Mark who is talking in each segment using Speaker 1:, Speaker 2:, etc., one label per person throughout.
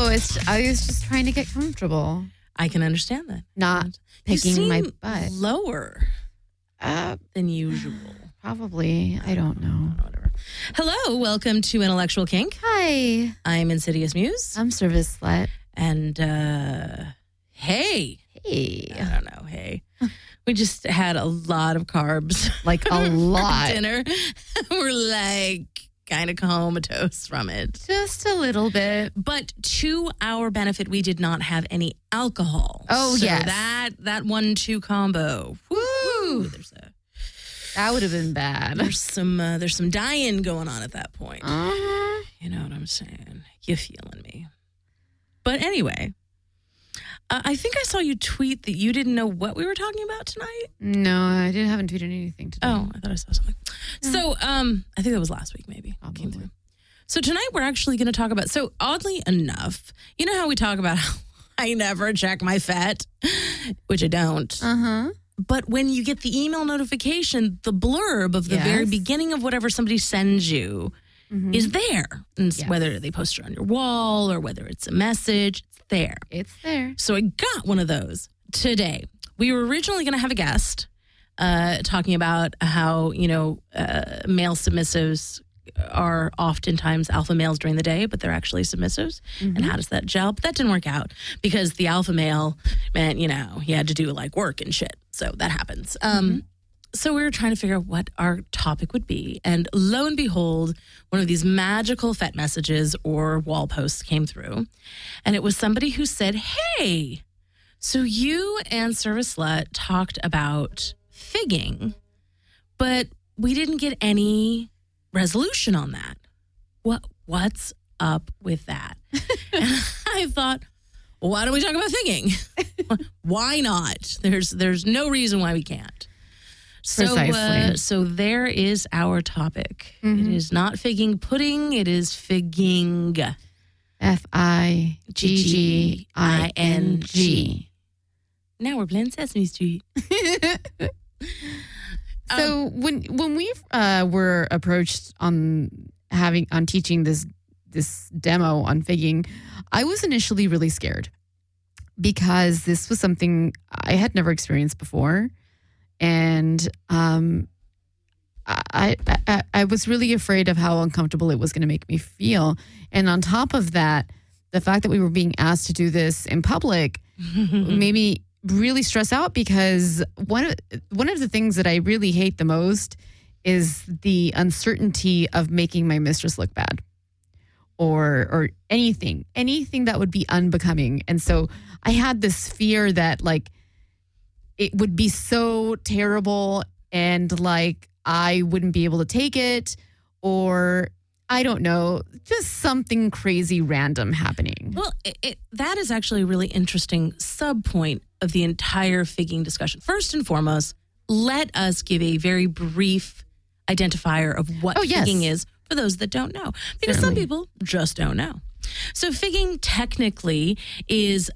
Speaker 1: I was just trying to get comfortable.
Speaker 2: I can understand that.
Speaker 1: Not
Speaker 2: You
Speaker 1: picking my
Speaker 2: seem
Speaker 1: butt.
Speaker 2: lower than usual.
Speaker 1: Probably. I don't know.
Speaker 2: Whatever. Hello, welcome to Intellectual Kink.
Speaker 1: Hi.
Speaker 2: I'm Insidious Muse.
Speaker 1: I'm Service Slut.
Speaker 2: And, hey.
Speaker 1: Hey.
Speaker 2: I don't know, hey. We just had a lot of carbs.
Speaker 1: Like a lot.
Speaker 2: For dinner. We're like kind of comatose from it.
Speaker 1: Just a little bit.
Speaker 2: But to our benefit, we did not have any alcohol.
Speaker 1: Oh,
Speaker 2: so
Speaker 1: yes.
Speaker 2: That 1-2 combo. Woo!
Speaker 1: That would have been bad.
Speaker 2: There's some dying going on at that point.
Speaker 1: Uh-huh.
Speaker 2: You know what I'm saying? You feeling me. But anyway, I think I saw you tweet that you didn't know what we were talking about tonight.
Speaker 1: No, I haven't tweeted anything today.
Speaker 2: Oh, I thought I saw something.
Speaker 1: No.
Speaker 2: So, I think that was last week, maybe.
Speaker 1: Probably.
Speaker 2: Came through. So tonight we're actually going to talk about, so oddly enough, you know how we talk about how I never check my FET, which I don't.
Speaker 1: Uh-huh.
Speaker 2: But when you get the email notification, the blurb of the very beginning of whatever somebody sends you is there. And whether they post it on your wall or whether it's a message, it's there.
Speaker 1: It's there.
Speaker 2: So I got one of those today. We were originally going to have a guest talking about how, male submissives are oftentimes alpha males during the day, but they're actually submissives. And how does that gel? But that didn't work out because the alpha male meant, he had to do like work and shit. So that happens. So we were trying to figure out what our topic would be. And lo and behold, one of these magical FET messages or wall posts came through. And it was somebody who said, hey, so you and Service Slut talked about figging, but we didn't get any resolution on that. What's up with that? And I thought, well, why don't we talk about figging? Why not? There's no reason why we can't. So there is our topic. It is not figging pudding. It is figging.
Speaker 1: Figging.
Speaker 2: Now we're playing Sesame Street.
Speaker 1: So when we were approached on teaching this demo on figging, I was initially really scared because this was something I had never experienced before, and I was really afraid of how uncomfortable it was going to make me feel. And on top of that, the fact that we were being asked to do this in public made me really stress out because one of the things that I really hate the most is the uncertainty of making my mistress look bad or anything that would be unbecoming. And so I had this fear that like it would be so terrible and like I wouldn't be able to take it, or I don't know, just something crazy random happening.
Speaker 2: Well, that is actually a really interesting sub-point of the entire figging discussion. First and foremost, let us give a very brief identifier of what figging is for those that don't know. Because some people just don't know. So figging technically is,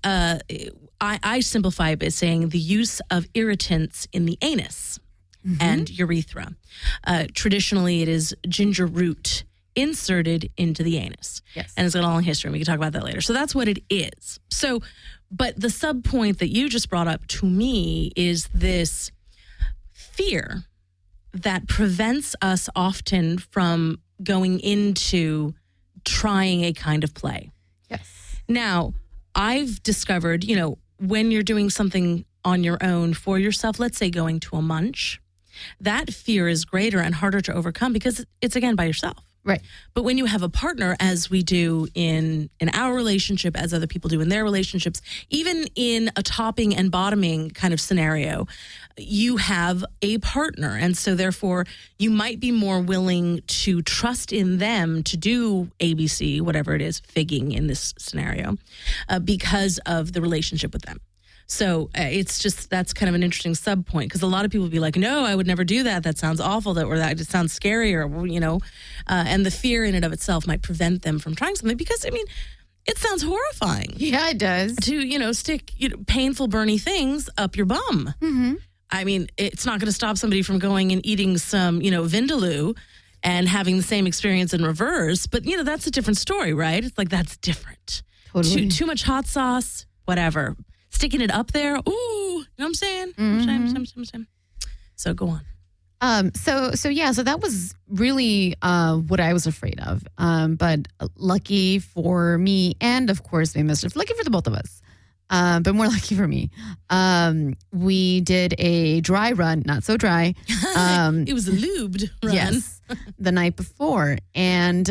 Speaker 2: I simplify it by saying the use of irritants in the anus and urethra. Traditionally, it is ginger root inserted into the anus.
Speaker 1: Yes.
Speaker 2: And it's got a long history, and we can talk about that later. So that's what it is. So, but the sub point that you just brought up to me is this fear that prevents us often from going into trying a kind of play.
Speaker 1: Yes.
Speaker 2: Now, I've discovered, when you're doing something on your own for yourself, let's say going to a munch, that fear is greater and harder to overcome because it's, again, by yourself.
Speaker 1: Right.
Speaker 2: But when you have a partner, as we do in our relationship, as other people do in their relationships, even in a topping and bottoming kind of scenario, you have a partner. And so therefore, you might be more willing to trust in them to do ABC, whatever it is, figging in this scenario, because of the relationship with them. So it's just, that's kind of an interesting sub point because a lot of people will be like, no, I would never do that. That sounds awful. Or that just sounds scary, or, and the fear in and of itself might prevent them from trying something because, it sounds horrifying.
Speaker 1: Yeah, it does.
Speaker 2: To, stick painful, burny things up your bum.
Speaker 1: Mm-hmm.
Speaker 2: It's not going to stop somebody from going and eating some, Vindaloo and having the same experience in reverse. But, that's a different story, right? It's like, that's different.
Speaker 1: Totally.
Speaker 2: Too much hot sauce, whatever. Sticking it up there. Ooh, you know what I'm saying? Same. So go on.
Speaker 1: So that was really what I was afraid of. But lucky for me, and of course, lucky for the both of us. But more lucky for me. We did a dry run, not so dry.
Speaker 2: It was a lubed run.
Speaker 1: Yes, the night before. And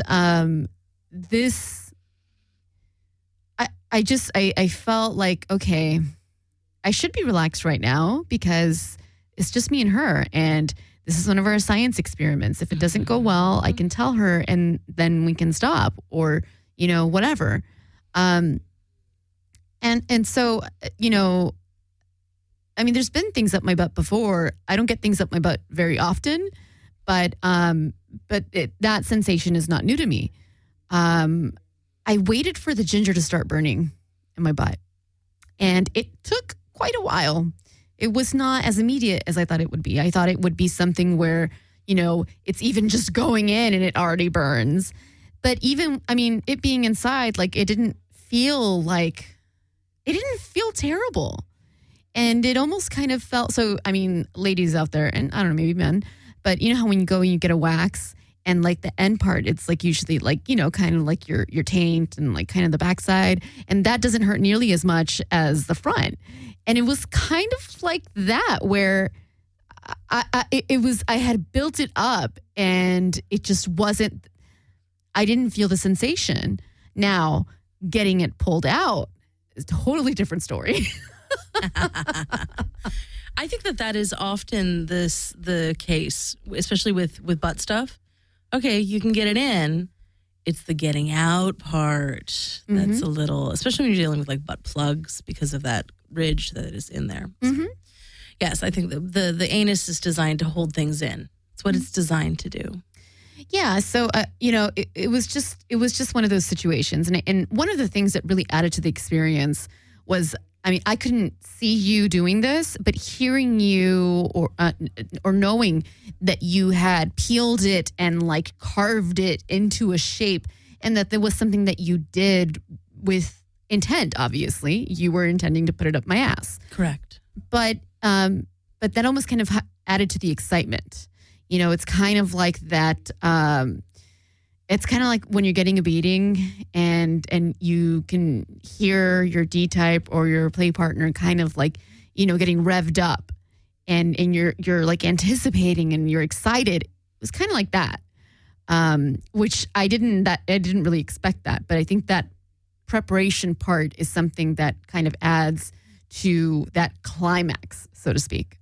Speaker 1: I felt like, okay, I should be relaxed right now because it's just me and her. And this is one of our science experiments. If it doesn't go well, I can tell her and then we can stop or, whatever. And so, I mean, there's been things up my butt before. I don't get things up my butt very often, but that sensation is not new to me. I waited for the ginger to start burning in my butt, and it took quite a while. It was not as immediate as I thought it would be. I thought it would be something where, it's even just going in and it already burns. But it being inside, like it didn't feel terrible. And it almost kind of felt, so, ladies out there, and I don't know, maybe men, but you know how when you go and you get a wax and like the end part, it's like usually like, kind of like your taint and like kind of the backside. And that doesn't hurt nearly as much as the front. And it was kind of like that where I had built it up and it just wasn't, I didn't feel the sensation. Now, getting it pulled out is a totally different story.
Speaker 2: I think that is often the case, especially with butt stuff. Okay, you can get it in. It's the getting out part that's a little, especially when you're dealing with like butt plugs because of that ridge that is in there. So, yes, I think the anus is designed to hold things in. It's what it's designed to do.
Speaker 1: Yeah, so it was just one of those situations, and one of the things that really added to the experience was, I couldn't see you doing this, but hearing you or knowing that you had peeled it and like carved it into a shape, and that there was something that you did with intent. Obviously, you were intending to put it up my ass.
Speaker 2: Correct.
Speaker 1: But that almost kind of added to the excitement. It's kind of like that. It's kind of like when you're getting a beating and you can hear your D-type or your play partner kind of like, getting revved up and you're like anticipating and you're excited. It was kind of like that, which I didn't really expect that. But I think that preparation part is something that kind of adds to that climax, so to speak.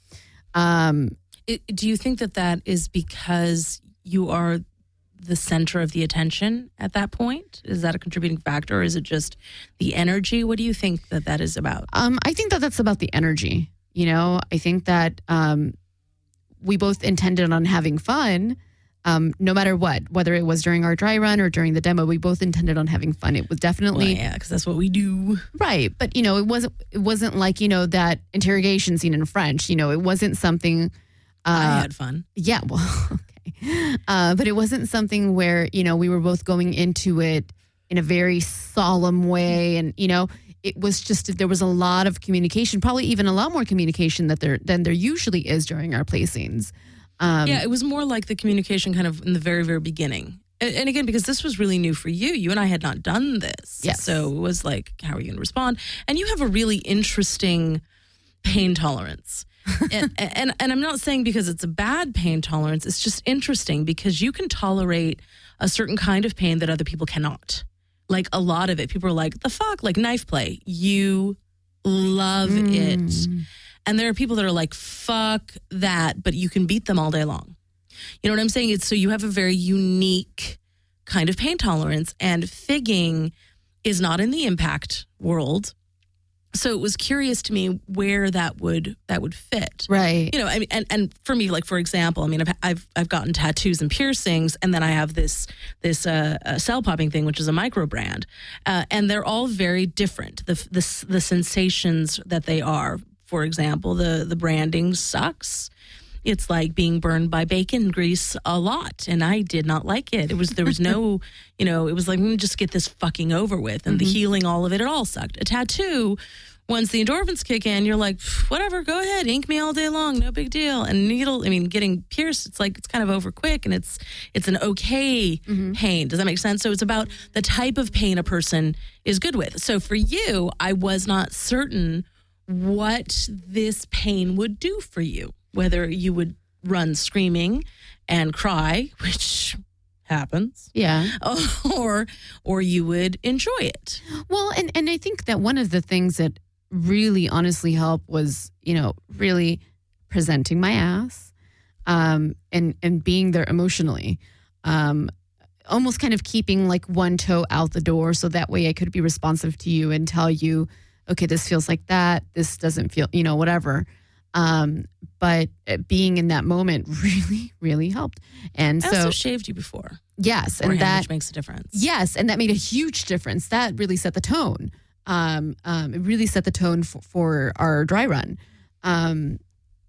Speaker 2: Do you think that is because you are the center of the attention at that point? Is that a contributing factor, or is it just the energy? What do you think that is about?
Speaker 1: I think that's about the energy. I think that we both intended on having fun, no matter what, whether it was during our dry run or during the demo. We both intended on having fun. It was definitely,
Speaker 2: well, yeah, because that's what we do,
Speaker 1: right? But it wasn't like that interrogation scene in French. It wasn't something.
Speaker 2: I had fun.
Speaker 1: Yeah, well, okay. But it wasn't something where, we were both going into it in a very solemn way. And, it was just, there was a lot of communication, probably even a lot more communication than there usually is during our play scenes.
Speaker 2: Yeah, it was more like the communication kind of in the very, very beginning. And again, because this was really new for you. You and I had not done this.
Speaker 1: Yes.
Speaker 2: So it was like, how are you going to respond? And you have a really interesting pain tolerance. and I'm not saying because it's a bad pain tolerance. It's just interesting because you can tolerate a certain kind of pain that other people cannot. Like a lot of it, people are like, the fuck, like knife play. You love it. And there are people that are like, fuck that, but you can beat them all day long. You know what I'm saying? It's so you have a very unique kind of pain tolerance, and figging is not in the impact world. So it was curious to me where that would fit,
Speaker 1: right?
Speaker 2: And for me, like for example, I've gotten tattoos and piercings, and then I have this cell popping thing, which is a micro brand, and they're all very different. The sensations that they are. For example, the branding sucks. It's like being burned by bacon grease a lot, and I did not like it. There was no, it was like, just get this fucking over with, and the healing, all of it all sucked. A tattoo, once the endorphins kick in, you're like, whatever, go ahead, ink me all day long, no big deal. And getting pierced, it's like, it's kind of over quick, and it's an okay pain. Does that make sense? So it's about the type of pain a person is good with. So for you, I was not certain what this pain would do for you, whether you would run screaming and cry, which happens.
Speaker 1: Yeah.
Speaker 2: Or you would enjoy it.
Speaker 1: Well, and I think that one of the things that really honestly helped was, really presenting my ass, and being there emotionally, almost kind of keeping like one toe out the door. So that way I could be responsive to you and tell you, okay, this feels like that. This doesn't feel, whatever. But being in that moment really, really helped. And
Speaker 2: I
Speaker 1: so
Speaker 2: also shaved you before.
Speaker 1: Yes.
Speaker 2: And
Speaker 1: that
Speaker 2: which makes a difference.
Speaker 1: Yes. And that made a huge difference. That really set the tone. It really set the tone for our dry run. I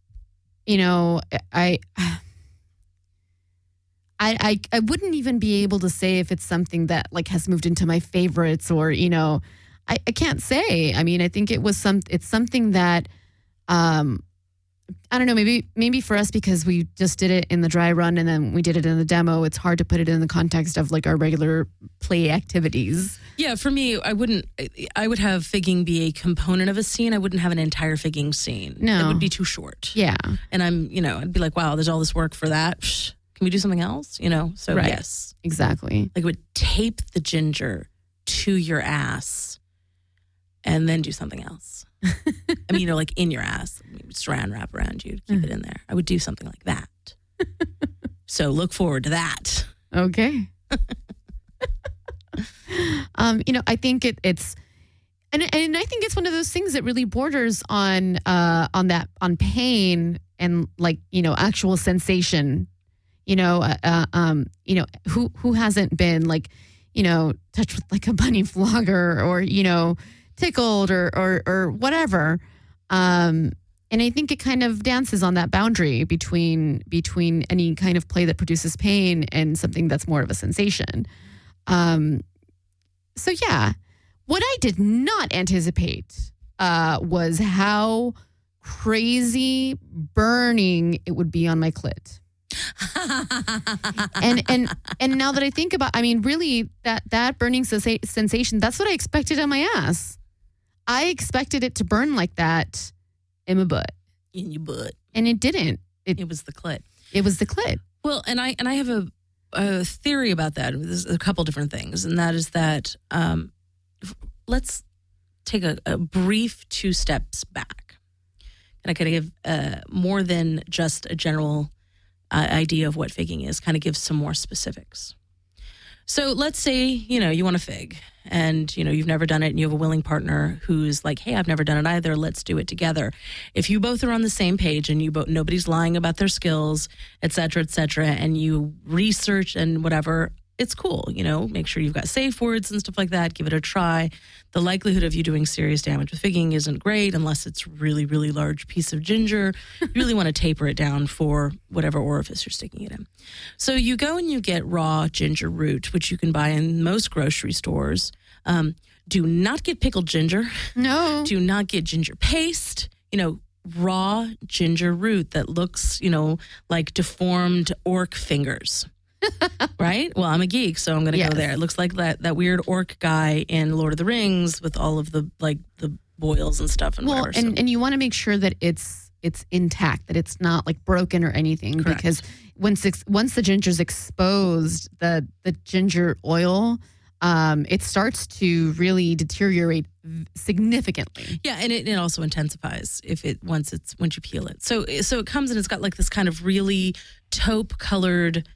Speaker 1: wouldn't even be able to say if it's something that like has moved into my favorites or, I can't say. I mean, I think it's something that, I don't know, maybe for us, because we just did it in the dry run and then we did it in the demo, it's hard to put it in the context of like our regular play activities.
Speaker 2: Yeah, for me, I would have figging be a component of a scene. I wouldn't have an entire figging scene.
Speaker 1: No.
Speaker 2: It would be too short.
Speaker 1: Yeah.
Speaker 2: And I'd be like, wow, there's all this work for that. Can we do something else? So
Speaker 1: right.
Speaker 2: Yes.
Speaker 1: Exactly.
Speaker 2: Like, it would tape the ginger to your ass and then do something else. I mean, like in your ass, saran wrap around you, keep it in there. I would do something like that. So look forward to that.
Speaker 1: Okay. I think it's, and I think it's one of those things that really borders on pain and like, actual sensation. Who hasn't been like, touched with like a bunny flogger or, tickled or whatever. And I think it kind of dances on that boundary between any kind of play that produces pain and something that's more of a sensation. So yeah, what I did not anticipate was how crazy burning it would be on my clit. and now that I think about, I mean, really that burning sensation, that's what I expected on my ass. I expected it to burn like that in my butt.
Speaker 2: In your butt.
Speaker 1: And it didn't.
Speaker 2: It was the clit.
Speaker 1: It was the clit.
Speaker 2: Well, and I have a theory about that. There's a couple different things, and that is that let's take a brief 2 steps back. And I kind of give more than just a general idea of what figging is, kind of give some more specifics. So let's say, you want to fig and, you've never done it and you have a willing partner who's like, hey, I've never done it either. Let's do it together. If you both are on the same page and nobody's lying about their skills, et cetera, and you research and whatever, it's cool. Make sure you've got safe words and stuff like that. Give it a try. The likelihood of you doing serious damage with figging isn't great unless it's really, really large piece of ginger. You really want to taper it down for whatever orifice you're sticking it in. So you go and you get raw ginger root, which you can buy in most grocery stores. Do not get pickled ginger.
Speaker 1: No.
Speaker 2: Do not get ginger paste. Raw ginger root that looks, like deformed orc fingers. Right? Well, I'm a geek, so I'm going to go there. It looks like that weird orc guy in Lord of the Rings with all of the boils and stuff and whatever.
Speaker 1: And you want to make sure that it's intact, that it's not like broken or anything. Correct. Because once the ginger's exposed, the ginger oil, it starts to really deteriorate significantly.
Speaker 2: Yeah, and it also intensifies once you peel it. So it comes and it's got like this kind of really taupe colored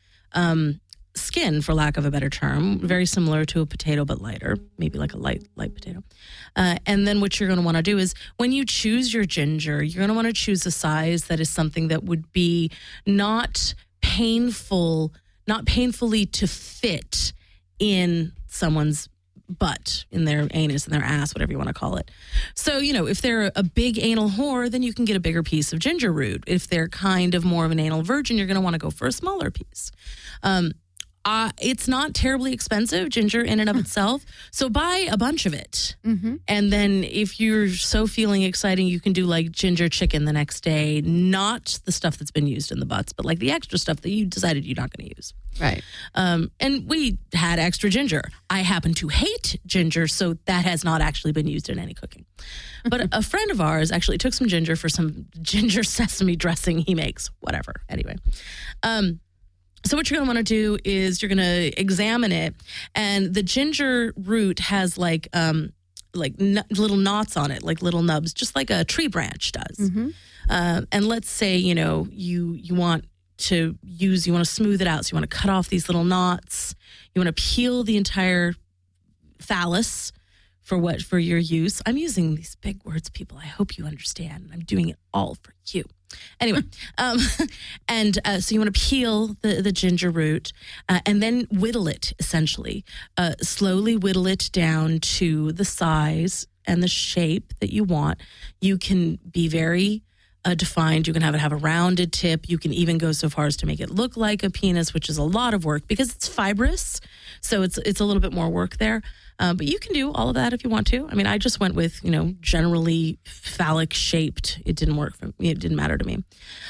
Speaker 2: skin, for lack of a better term, very similar to a potato but lighter, maybe like a light potato. And then what you're going to want to do is when you choose your ginger, you're going to want to choose a size that is something that would be not painfully to fit in someone's butt, in their anus, in their ass, whatever you want to call it. So, if they're a big anal whore, then you can get a bigger piece of ginger root. If they're kind of more of an anal virgin, you're going to want to go for a smaller piece. It's not terribly expensive, ginger in and of itself. So buy a bunch of it. Mm-hmm. And then if you're so feeling exciting, you can do like ginger chicken the next day. Not the stuff that's been used in the butts, but like the extra stuff that you decided you're not going to use.
Speaker 1: Right.
Speaker 2: And we had extra ginger. I happen to hate ginger, so that has not actually been used in any cooking. But a friend of ours actually took some ginger for some ginger sesame dressing he makes. Whatever. Anyway. So what you're going to want to do is you're going to examine it, and the ginger root has like little knots on it, like little nubs, just like a tree branch does. Mm-hmm. And let's say, you want to smooth it out. So you want to cut off these little knots. You want to peel the entire phallus for your use. I'm using these big words, people. I hope you understand. I'm doing it all for you. Anyway, so you want to peel the ginger root and then whittle it, essentially. Slowly whittle it down to the size and the shape that you want. You can be very defined. You can have a rounded tip. You can even go so far as to make it look like a penis, which is a lot of work because it's fibrous. So it's a little bit more work there. But you can do all of that if you want to. I mean, I just went with, generally phallic shaped. It didn't work for me. It didn't matter to me.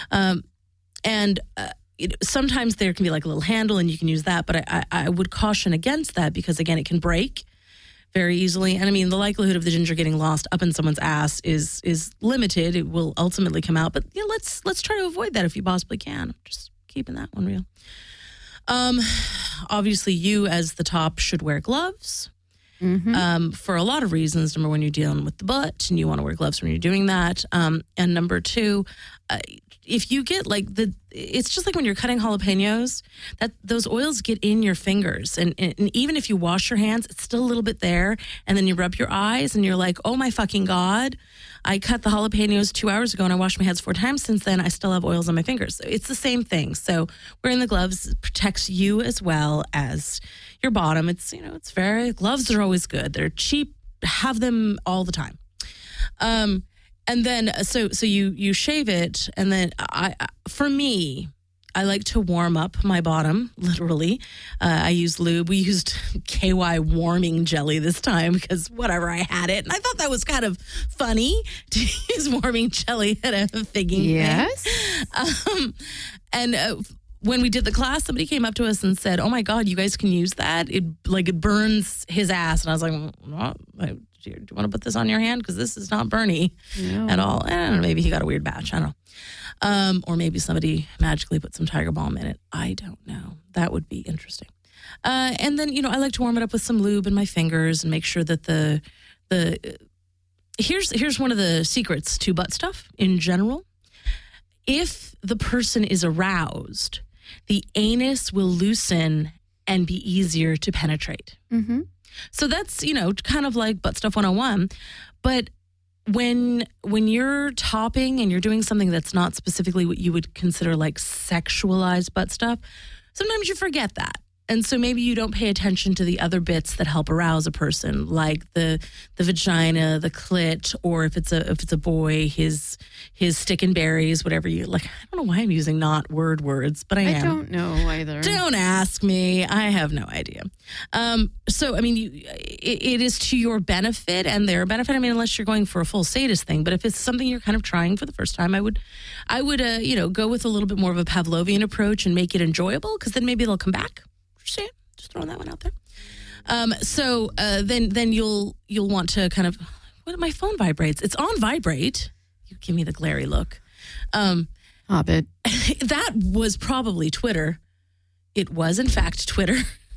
Speaker 2: Sometimes there can be like a little handle and you can use that. But I would caution against that because, again, it can break very easily. And I mean, the likelihood of the ginger getting lost up in someone's ass is limited. It will ultimately come out. But let's try to avoid that if you possibly can. I'm just keeping that one real. Obviously, you as the top should wear gloves. Mm-hmm. For a lot of reasons. Number one, you're dealing with the butt and you want to wear gloves when you're doing that. And number two, if you get it's just like when you're cutting jalapenos, that those oils get in your fingers. And even if you wash your hands, it's still a little bit there. And then you rub your eyes and you're like, oh my fucking God, I cut the jalapenos 2 hours ago and I washed my hands 4 times since then. I still have oils on my fingers. So it's the same thing. So wearing the gloves protects you as well as your bottom. It's, gloves are always good. They're cheap. Have them all the time. And then, so you shave it, and then for me, I like to warm up my bottom, literally. I use lube. We used KY warming jelly this time because whatever, I had it. And I thought that was kind of funny to use warming jelly at a figging
Speaker 1: yes.
Speaker 2: thing. When we did the class, somebody came up to us and said, oh my God, you guys can use that? It burns his ass. And I was like, do you want to put this on your hand? Because this is not Bernie at all. I don't know. Maybe he got a weird batch. I don't know. Or maybe somebody magically put some Tiger Balm in it. I don't know. That would be interesting. And then, I like to warm it up with some lube in my fingers and make sure that here's one of the secrets to butt stuff in general. If the person is aroused, the anus will loosen and be easier to penetrate. Mm-hmm. So that's, kind of like butt stuff 101. But when you're topping and you're doing something that's not specifically what you would consider like sexualized butt stuff, sometimes you forget that. And so maybe you don't pay attention to the other bits that help arouse a person, like the vagina, the clit, or if it's a boy, his stick and berries, whatever you like. I don't know why I'm using not words, but I am.
Speaker 1: I don't know either.
Speaker 2: Don't ask me. I have no idea. So I mean, it is to your benefit and their benefit. I mean, unless you're going for a full sadist thing, but if it's something you're kind of trying for the first time, I would go with a little bit more of a Pavlovian approach and make it enjoyable, because then maybe they'll come back. Just throwing that one out there. Then you'll want to kind of, my phone vibrates. It's on vibrate. You give me the glary look.
Speaker 1: Hobbit.
Speaker 2: That was probably Twitter. It was in fact Twitter.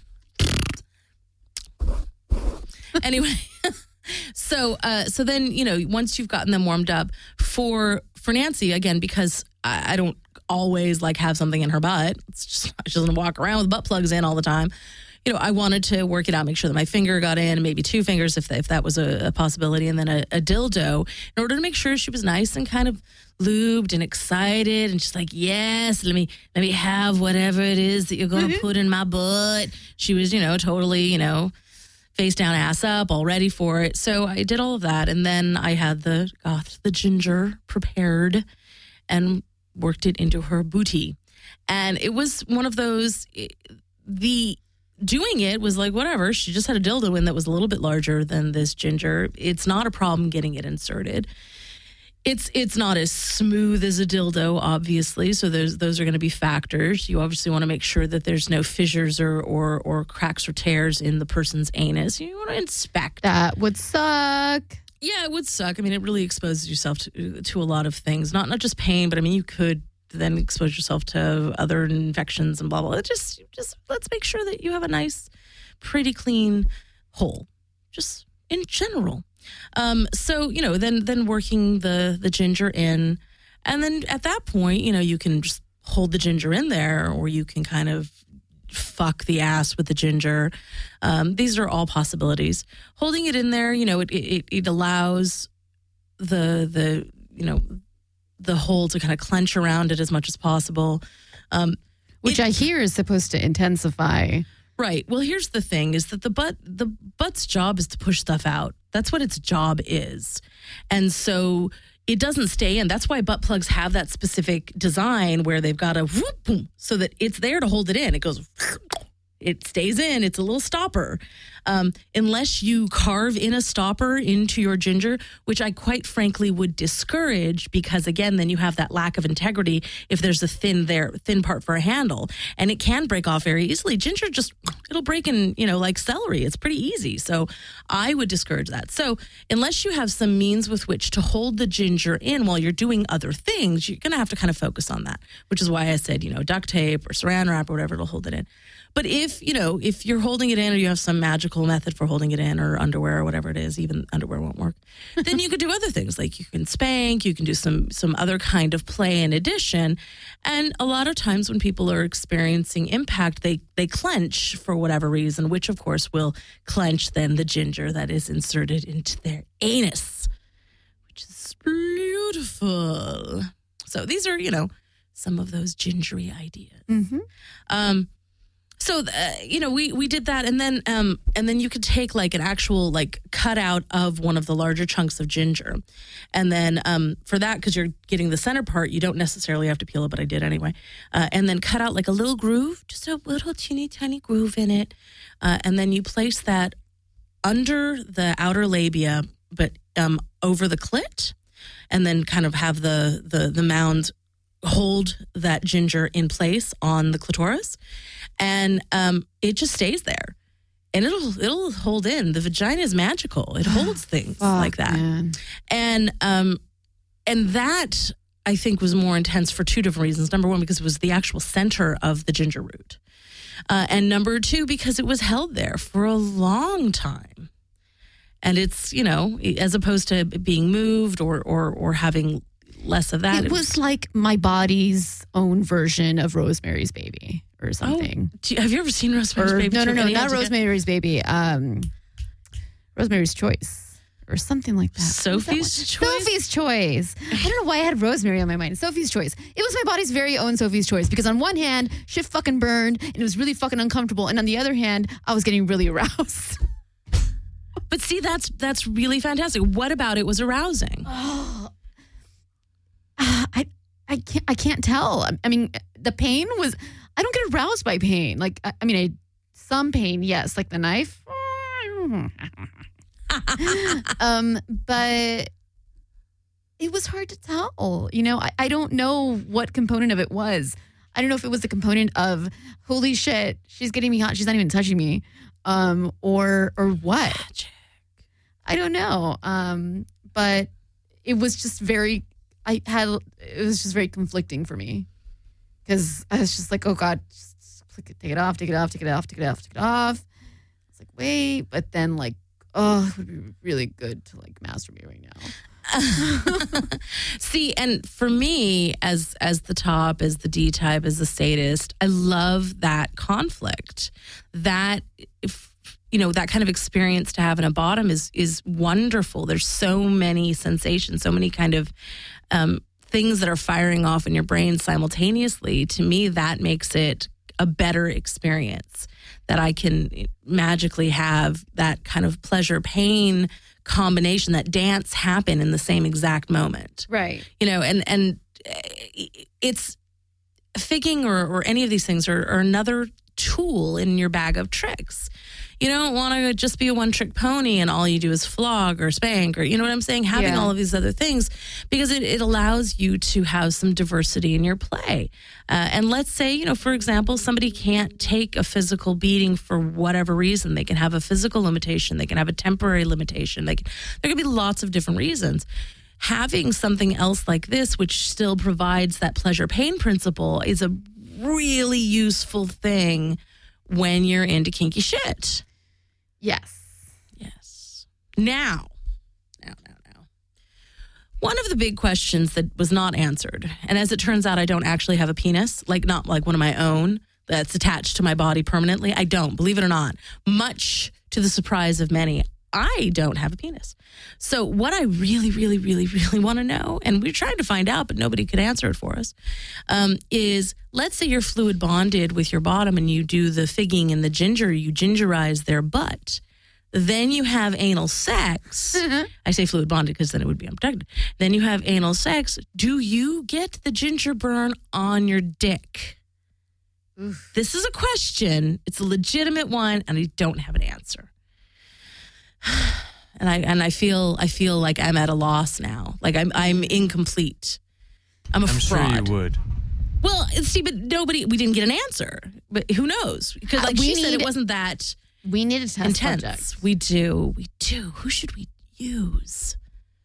Speaker 2: Anyway, so then once you've gotten them warmed up, for Nancy, again, because I don't always have something in her butt. It's just, she doesn't walk around with butt plugs in all the time. I wanted to work it out, make sure that my finger got in, maybe 2 fingers if that was a possibility, and then a dildo in order to make sure she was nice and kind of lubed and excited and just like, yes, let me have whatever it is that you're going to put in my butt. She was, totally, face down, ass up, all ready for it. So I did all of that. And then I had the ginger prepared and worked it into her booty. And it was one of those, doing it was like, whatever. She just had a dildo in that was a little bit larger than this ginger. It's not a problem getting it inserted. It's not as smooth as a dildo, obviously. So those are going to be factors. You obviously want to make sure that there's no fissures or cracks or tears in the person's anus. You want to inspect.
Speaker 1: That would suck.
Speaker 2: Yeah, it would suck. I mean, it really exposes yourself to a lot of things. Not just pain, but I mean, you could then expose yourself to other infections and blah, blah. Just let's make sure that you have a nice, pretty clean hole, just in general. So, then working the ginger in, and then at that point, you can just hold the ginger in there, or you can kind of fuck the ass with the ginger. These are all possibilities. Holding it in there, it allows the hole to kind of clench around it as much as possible.
Speaker 1: Which I hear is supposed to intensify.
Speaker 2: Right. Well, here's the thing is that the butt's job is to push stuff out. That's what its job is. And so it doesn't stay in. That's why butt plugs have that specific design where they've got a whoop, boom, so that it's there to hold it in. It goes, it stays in. It's a little stopper. Unless you carve in a stopper into your ginger, which I quite frankly would discourage, because again, then you have that lack of integrity if there's a thin part for a handle, and it can break off very easily. Ginger it'll break in, like celery. It's pretty easy. So I would discourage that. So unless you have some means with which to hold the ginger in while you're doing other things, you're going to have to kind of focus on that, which is why I said, duct tape or saran wrap or whatever to hold it in. But if you're holding it in, or you have some magical method for holding it in, or underwear or whatever it is, even underwear won't work, then you could do other things. Like you can spank, you can do some other kind of play in addition. And a lot of times when people are experiencing impact, they clench for whatever reason, which of course will clench then the ginger that is inserted into their anus, which is beautiful. So these are, some of those gingery ideas.
Speaker 1: Mm-hmm.
Speaker 2: So, we did that, and then you could take like an actual like cutout of one of the larger chunks of ginger, and then for that, because you're getting the center part, you don't necessarily have to peel it, but I did anyway, and then cut out like a little groove, just a little teeny tiny groove in it, and then you place that under the outer labia, but over the clit, and then kind of have the mound hold that ginger in place on the clitoris, and it just stays there, and it'll hold in. The vagina is magical; it holds things like that, man. And that I think was more intense for two different reasons. Number one, because it was the actual center of the ginger root, and number two, because it was held there for a long time, and it's as opposed to being moved or having less of that.
Speaker 1: It was like my body's own version of Rosemary's Baby or something.
Speaker 2: Oh, have you ever seen Rosemary's Baby?
Speaker 1: No, not Rosemary's Baby. Rosemary's Choice or something like that.
Speaker 2: Sophie's Choice?
Speaker 1: Sophie's Choice. I don't know why I had Rosemary on my mind. Sophie's Choice. It was my body's very own Sophie's Choice, because on one hand, shit fucking burned and it was really fucking uncomfortable, and on the other hand, I was getting really aroused.
Speaker 2: But see, that's really fantastic. What about it was arousing?
Speaker 1: I can't tell. I mean, the pain was, I don't get aroused by pain. Like, some pain, yes, like the knife. But it was hard to tell. I don't know what component of it was. I don't know if it was the component of, holy shit, she's getting me hot, she's not even touching me, or what. Magic. I don't know. But it was just very, it was just very conflicting for me, because I was just like, oh God, just take it off. It's like, wait, but then like, oh, it would be really good to like masturbate right now.
Speaker 2: See, and for me, as the top, as the D type, as the sadist, I love that conflict. That that kind of experience to have in a bottom is wonderful. There's so many sensations, so many kind of things that are firing off in your brain simultaneously. To me, that makes it a better experience, that I can magically have that kind of pleasure pain combination, that dance happen in the same exact moment.
Speaker 1: Right.
Speaker 2: You know, and it's figging or any of these things are another tool in your bag of tricks. You don't want to just be a one-trick pony and all you do is flog or spank, or you know what I'm saying? Having all of these other things, because it allows you to have some diversity in your play. And let's say, you know, for example, somebody can't take a physical beating for whatever reason. They can have a physical limitation. They can have a temporary limitation. There could be lots of different reasons. Having something else like this, which still provides that pleasure-pain principle, is a really useful thing when you're into kinky shit. Yes. Now. One of the big questions that was not answered, and as it turns out, I don't actually have a penis, like not like one of my own that's attached to my body permanently. I don't, believe it or not. Much to the surprise of many, I don't have a penis. So what I really, really, really, really want to know, and we're trying to find out, but nobody could answer it for us, is let's say you're fluid bonded with your bottom and you do the figging and the ginger, you gingerize their butt. Then you have anal sex. I say fluid bonded because then it would be unprotected. Then you have anal sex. Do you get the ginger burn on your dick? Oof. This is a question. It's a legitimate one, and I don't have an answer. And I feel like I'm at a loss now. Like I'm incomplete. I'm a fraud.
Speaker 3: Sure you would.
Speaker 2: Well, see, but we didn't get an answer. But who knows? Because like she said, it wasn't that.
Speaker 1: We need a test
Speaker 2: intense.
Speaker 1: subject.
Speaker 2: We do. Who should we use?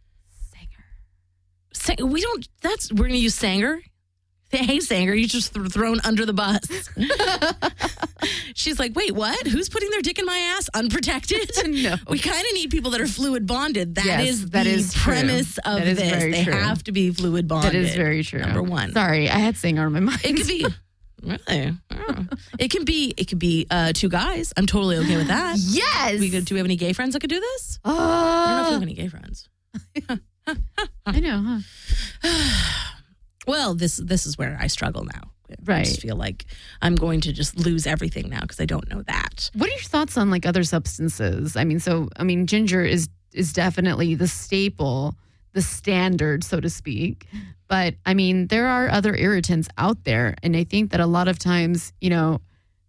Speaker 2: Sanger. We don't. We're going to use Sanger. Hey, Sanger, you just thrown under the bus. She's like, wait, what? Who's putting their dick in my ass unprotected?
Speaker 1: No.
Speaker 2: We kind of need people that are fluid bonded. That is the premise of this. They have to be fluid bonded.
Speaker 1: That is very true.
Speaker 2: Number one.
Speaker 1: Sorry, I had Sanger on my mind.
Speaker 2: It could be. Really? Oh. It can be two guys. I'm totally okay with that.
Speaker 1: Yes.
Speaker 2: Do we have any gay friends that could do this? I don't know if we have any gay friends.
Speaker 1: I know, huh?
Speaker 2: Well, this is where I struggle now.
Speaker 1: Right.
Speaker 2: I just feel like I'm going to just lose everything now because I don't know that.
Speaker 1: What are your thoughts on like other substances? I mean, ginger is definitely the staple, the standard, so to speak. But I mean, there are other irritants out there. And I think that a lot of times, you know,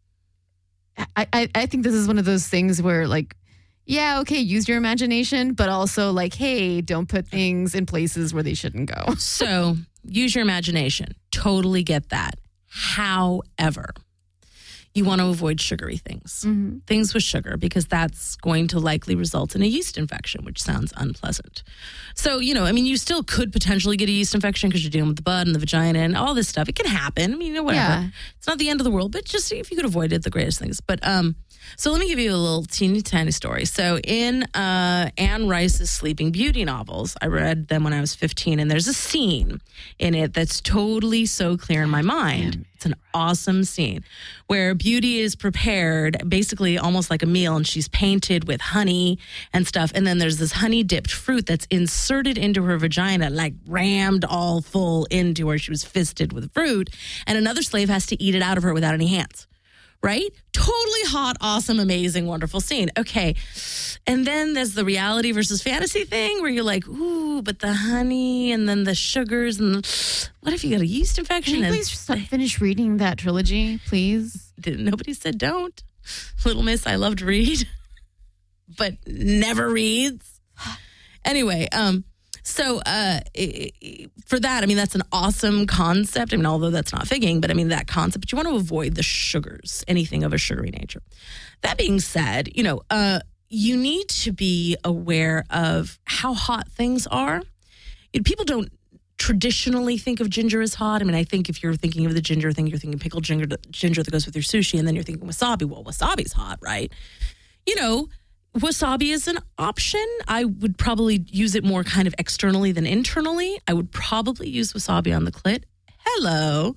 Speaker 1: I think this is one of those things where like, yeah, okay, use your imagination, but also like, hey, don't put things in places where they shouldn't go.
Speaker 2: So use your imagination. Totally get that. However, you want to avoid sugary things. Mm-hmm. Things with sugar, because that's going to likely result in a yeast infection, which sounds unpleasant. So, you know, I mean, you still could potentially get a yeast infection because you're dealing with the butt and the vagina and all this stuff. It can happen. I mean, you know, whatever. Yeah. It's not the end of the world, but just if you could avoid it, the greatest things. But so let me give you a little teeny tiny story. So in Anne Rice's Sleeping Beauty novels, I read them when I was 15, and there's a scene in it that's totally so clear in my mind. It's an awesome scene where Beauty is prepared basically almost like a meal, and she's painted with honey and stuff. And then there's this honey dipped fruit that's inserted into her vagina, like rammed all full into her. She was fisted with fruit, and another slave has to eat it out of her without any hands. Right? Totally hot, awesome, amazing, wonderful scene. Okay. And then there's the reality versus fantasy thing where you're like, ooh, but the honey and then the sugars and what if you got a yeast infection?
Speaker 1: Can you please finish reading that trilogy, please?
Speaker 2: Nobody said don't. Little Miss, I love to read, but never reads. Anyway, so for that, I mean, that's an awesome concept. I mean, although that's not figging, but I mean, that concept, but you want to avoid the sugars, anything of a sugary nature. That being said, you know, you need to be aware of how hot things are. People don't traditionally think of ginger as hot. I mean, I think if you're thinking of the ginger thing, you're thinking pickled ginger that goes with your sushi, and then you're thinking wasabi. Well, wasabi's hot, right? You know, wasabi is an option. I would probably use it more kind of externally than internally. I would probably use wasabi on the clit. Hello.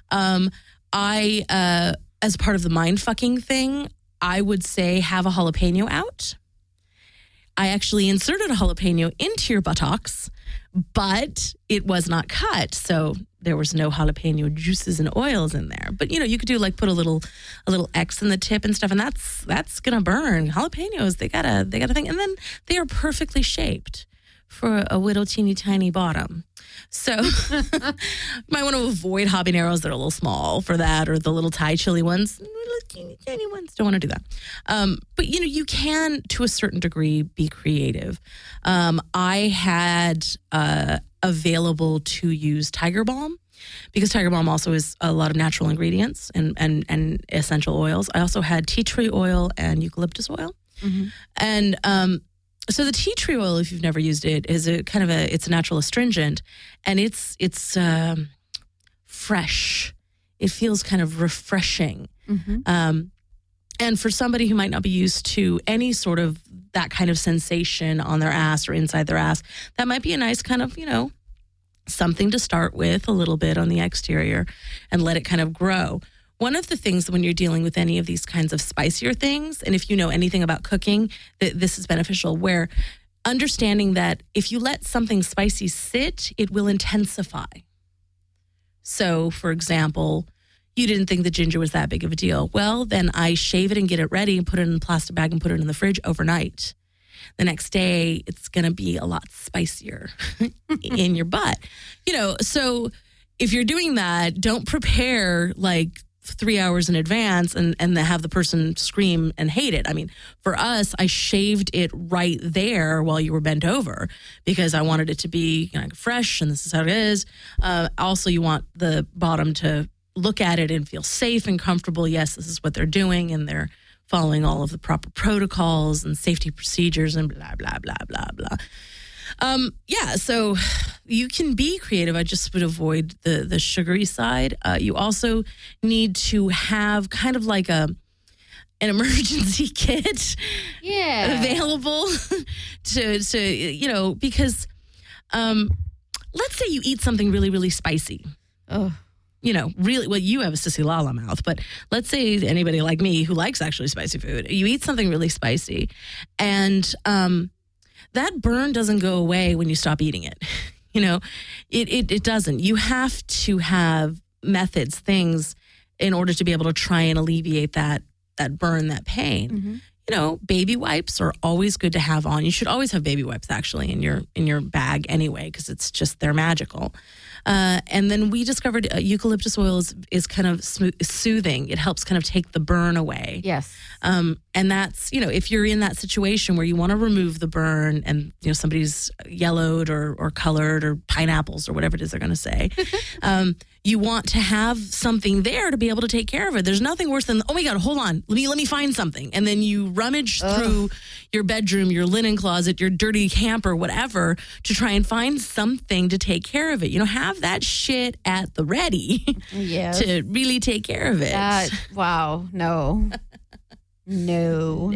Speaker 2: As part of the mind fucking thing, I would say have a jalapeno out. I actually inserted a jalapeno into your buttocks, but it was not cut. So there was no jalapeno juices and oils in there. But you could do like put a little X in the tip and stuff, and that's gonna burn. Jalapenos, they got a thing, and then they are perfectly shaped for a little teeny tiny bottom. So you might want to avoid habaneros that are a little small for that, or the little Thai chili ones. Little teeny tiny ones, don't want to do that. But you can, to a certain degree, be creative. I had available to use Tiger Balm, because Tiger Balm also is a lot of natural ingredients and essential oils. I also had tea tree oil and eucalyptus oil. Mm-hmm. And so the tea tree oil, if you've never used it, is it's a natural astringent, and it's fresh. It feels kind of refreshing. Mm-hmm. And for somebody who might not be used to any sort of that kind of sensation on their ass or inside their ass, that might be a nice kind of, something to start with a little bit on the exterior and let it kind of grow. One of the things when you're dealing with any of these kinds of spicier things, and if you know anything about cooking, this is beneficial, where understanding that if you let something spicy sit, it will intensify. So, for example, you didn't think the ginger was that big of a deal. Well, then I shave it and get it ready and put it in a plastic bag and put it in the fridge overnight. The next day, it's going to be a lot spicier in your butt. So if you're doing that, don't prepare like 3 hours in advance and have the person scream and hate it. I mean, for us, I shaved it right there while you were bent over because I wanted it to be fresh, and this is how it is. Also, you want the bottom to look at it and feel safe and comfortable. Yes, this is what they're doing, and they're following all of the proper protocols and safety procedures and blah, blah, blah, blah, blah. So you can be creative. I just would avoid the sugary side. You also need to have kind of like an emergency kit available to because let's say you eat something really, really spicy.
Speaker 1: Oh.
Speaker 2: Really, well, you have a sissy lala mouth, but let's say anybody like me who likes actually spicy food, you eat something really spicy, and that burn doesn't go away when you stop eating it. It doesn't. You have to have methods, things in order to be able to try and alleviate that burn, that pain. Mm-hmm. Baby wipes are always good to have on. You should always have baby wipes actually in your bag anyway, because they're magical. And then we discovered eucalyptus oil is kind of soothing. It helps kind of take the burn away.
Speaker 1: Yes.
Speaker 2: And that's, if you're in that situation where you want to remove the burn and, somebody's yellowed or colored or pineapples or whatever it is they're going to say, you want to have something there to be able to take care of it. There's nothing worse than, oh my God, hold on. Let me find something. And then you rummage through your bedroom, your linen closet, your dirty hamper, whatever, to try and find something to take care of it. Have that shit at the ready to really take care of it.
Speaker 1: Wow. No. No.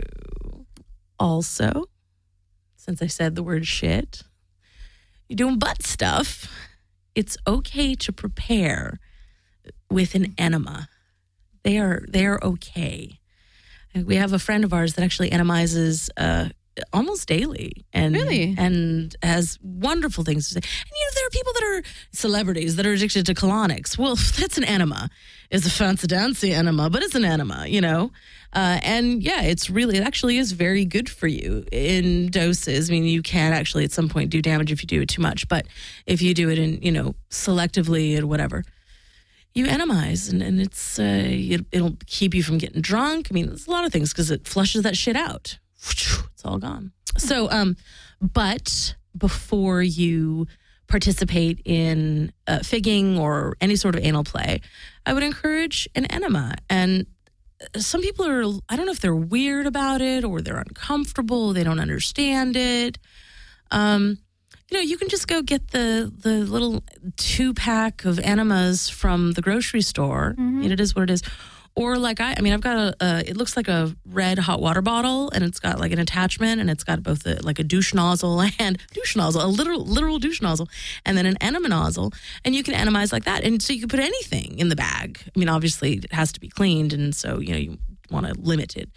Speaker 2: Also, since I said the word shit, you're doing butt stuff, it's okay to prepare with an enema. They are okay. We have a friend of ours that actually enemizes almost daily, and
Speaker 1: really,
Speaker 2: and has wonderful things to say. And there are people that are celebrities that are addicted to colonics. Well, that's an enema. It's a fancy enema, but it's an enema, and it actually is very good for you in doses. I mean, you can actually at some point do damage if you do it too much, but if you do it in selectively and whatever, you enemize, and it's it'll keep you from getting drunk. I mean, there's a lot of things because it flushes that shit out. It's all gone. So, but before you participate in figging or any sort of anal play, I would encourage an enema. And some people I don't know if they're weird about it or they're uncomfortable, they don't understand it. You can just go get the little 2-pack of enemas from the grocery store. Mm-hmm. It is what it is. Or I've got it looks like a red hot water bottle, and it's got like an attachment, and it's got both a douche nozzle, a literal douche nozzle, and then an enema nozzle, and you can enemize like that. And so you can put anything in the bag. I mean, obviously it has to be cleaned, and so, you want to limit it.